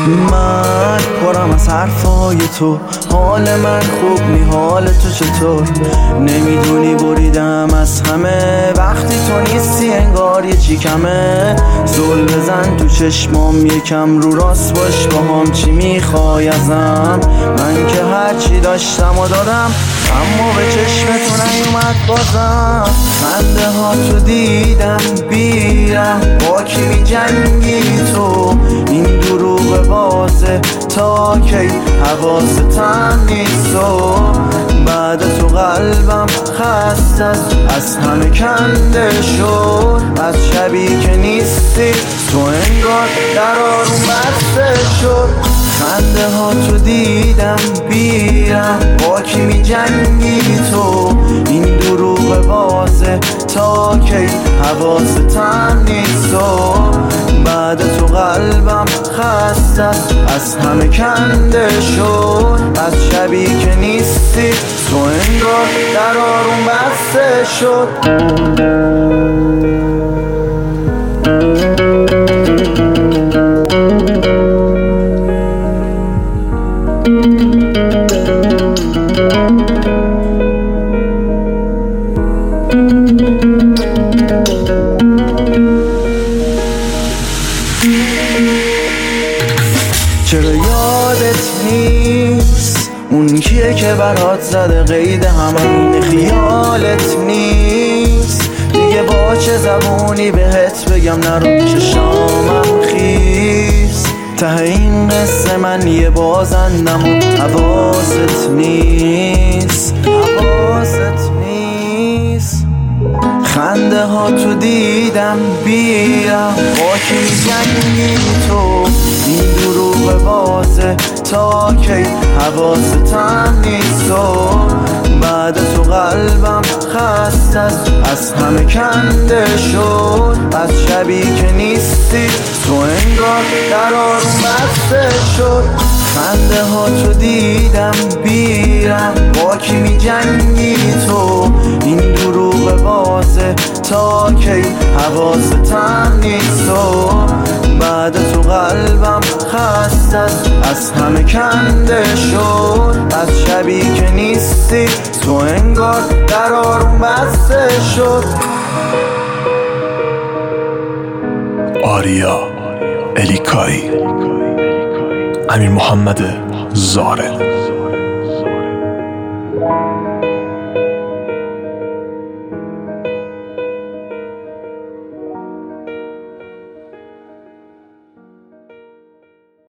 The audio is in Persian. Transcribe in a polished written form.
من پرم از حرفای تو، حال من خوب نی، حال تو چطور؟ نمیدونی بریدم از همه، وقتی تو نیستی انگار یه چی کمه. زل بزن تو چشمام یکم، رو راست باش با هم، چی میخوای ازم؟ من که هرچی داشتم و دادم، اما به چشم تو نیومد بازم. خنده ها تو دیدم بیرم، با کی می جنگی تو؟ این دروغ بازه تا کی؟ حواستم نیست و بعد تو قلبم خسته از همه کنده شد. از شبی که نیستی تو انگار در آروم بسته شد. خنده ها تو دیدم بیرم، با کی می جنگی تو؟ این دروغ بازه تا کی؟ حواستم نیست و بعد تو قلبم خسته از همه کنده شد. از شبی که نیستی تو انگار در آروم بسته شد. چرا یادت نیست اون کیه که برات زده قید همین؟ خیالت نیست دیگه با چه زبونی بهت بگم نرو چشامم خیز؟ ته این قصه من یه بازندم و حواست نیست، حواست نیست. خنده ها تو دیدم بیرم، با کی جنگی تو؟ این دروغ بازه تا کی؟ حواستم نیست و بعد تو قلبم خسته از همه کنده شد. از شبی که نیستی تو انگار در آروم بسته شد. خنده ها تو دیدم بیرم، با کی می جنگی تو؟ این دروغ بازه تا کی؟ حواستم نیست و بعد تو قلبم خسته از همه کنده شد. از شبی که نیستی تو انگار در آروم بسته شد. آریا الیکایی، امیر محمد زاره.